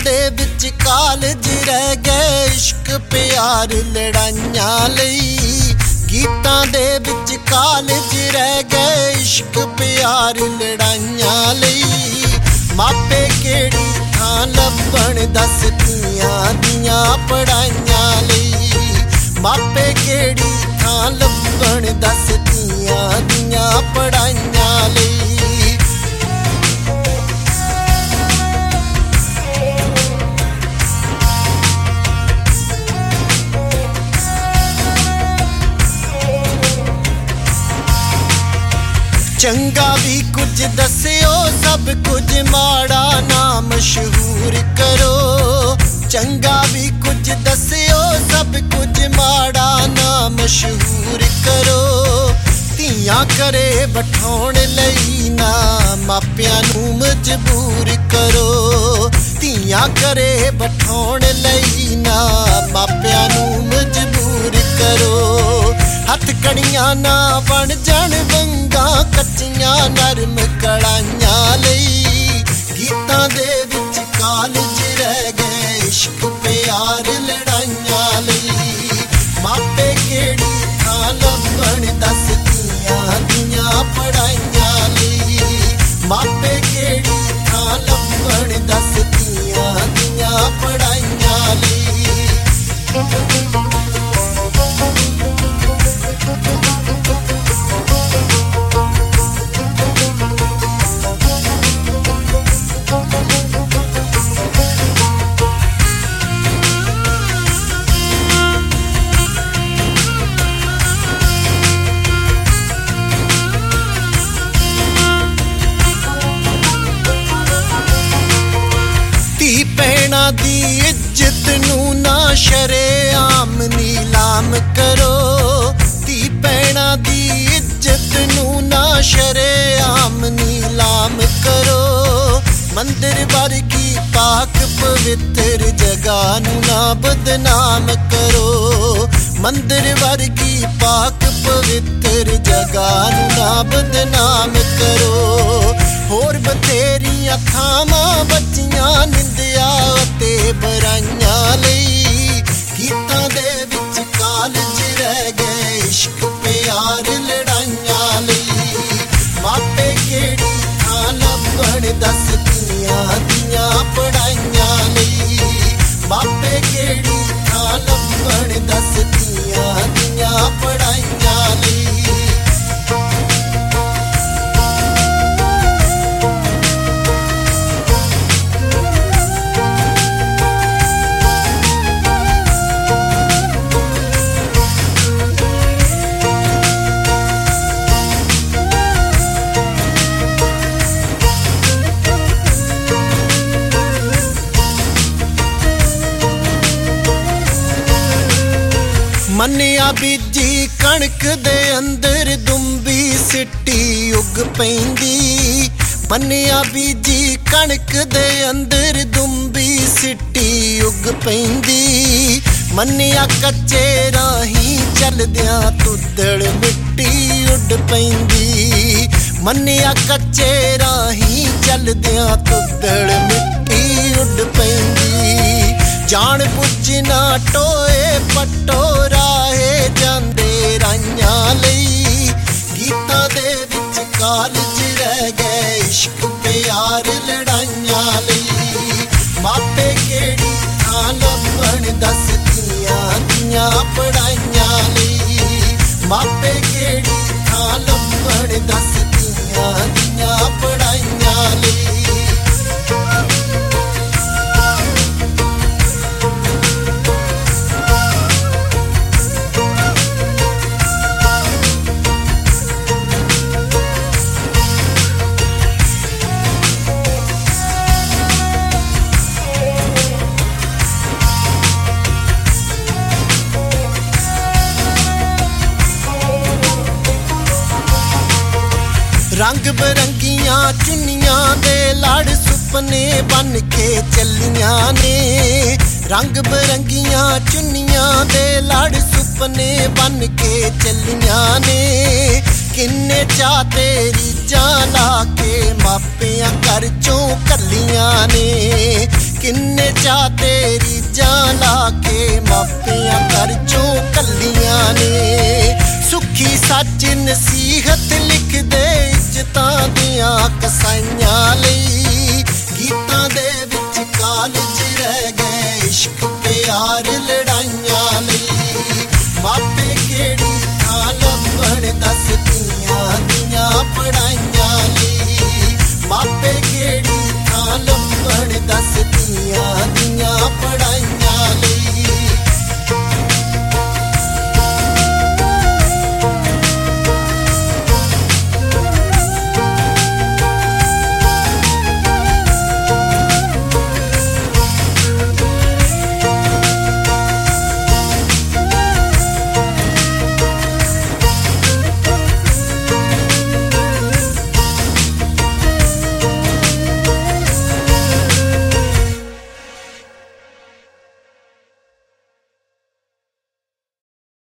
दे विच कालज रह गए इश्क प्यार लड़ाइयां लई। गीतां दे विच कालज रह गए इश्क प्यार लड़ाइयां लई। मापे केड़ी थां लभण दस धीआं दियां पढ़ाइयां लई। मापे केड़ी थां लभण दस धीआं दियां पढ़ाइयां लई। चंगा भी कुछ दस्यो सब कुछ माड़ा ना मशहूर करो। चंगा भी कुछ दस्यो सब कुछ माड़ा ना मशहूर करो। धीआं करे बिठाउण लई ना मापियां नूं मजबूर करो। धीआं करे बिठाउण लई ना मापियां नूं मजबूर करो। हथ कड़ियां ना बन जाण वंगा कच्चियां नरम कड़ाइयां लई। गीतां दे विच कालज रह गए इश्क प्यार लड़ाइयां लई। मापे केड़ी थां लभण दस धीआं दियां पढ़ाइयां लई। मापे केड़ी थां लभण दस धीआं दियां पढ़ाइयां लई। भैणा दी इज्जत नूं ना शरेआम नीलाम करो। धी भैणा दी इज्जत नूं ना शरेआम नीलाम करो। मंदिर वर्गी पाक पवित्र जगह नूं ना बदनाम करो। मंदिर वर्गी पाक पवित्र जगह नूं ना बदनाम करो। होर बथेरियां थावां बचियां निंदिया ते बराइयां लई। गीतां दे विच कालज रह गए इश्क प्यार लड़ाइयां लई। मापे केड़ी थां लभण दस धीआं दियां पढ़ाइयां लई। मापे केड़ी थां लभण दस धीआं दियां पढ़ाइयां लई। मन्निया बीजी कणक दे अंदर दुंबी सिट्टी उग पैंदी। मन्निया बीजी कणक दे अंदर दुंबी सिट्टी उग पैंदी। मन्निया कच्चे राही चलदियां तुद्दड़ मिट्टी उड पैंदी। मन्निया कच्चे राही चलदियां तुद्दड़ मिट्टी उड पैंदी। जान बुझ ना टोए पट्टो राहे जांदे राइयां लई। गीतां दे विच कालज रह गए इश्क प्यार लड़ाइयां लई। मापे केड़ी थां लभण दस धीआं दियां पढ़ाइयां लई। मापे केड़ी थां लभण दस धीआं दियां पढ़ाइयां लई। रंग बरंगियां चुन्नियां दे लड़ सुपने बन के चलियां ने। रंग बरंगियां चुन्नियां दे लड़ सुपने बन के चलियां ने। किन्ने चा तेरी जान ला के मापियां घर चों कलियां ने। किन्ने चा तेरी जान लाके मापियां कर चों कलियां ने सुखी सच नसीहत लिख दे इज्जतां दियां कसाइयां लई गीतां दे विच कालज रह गए इश्क प्यार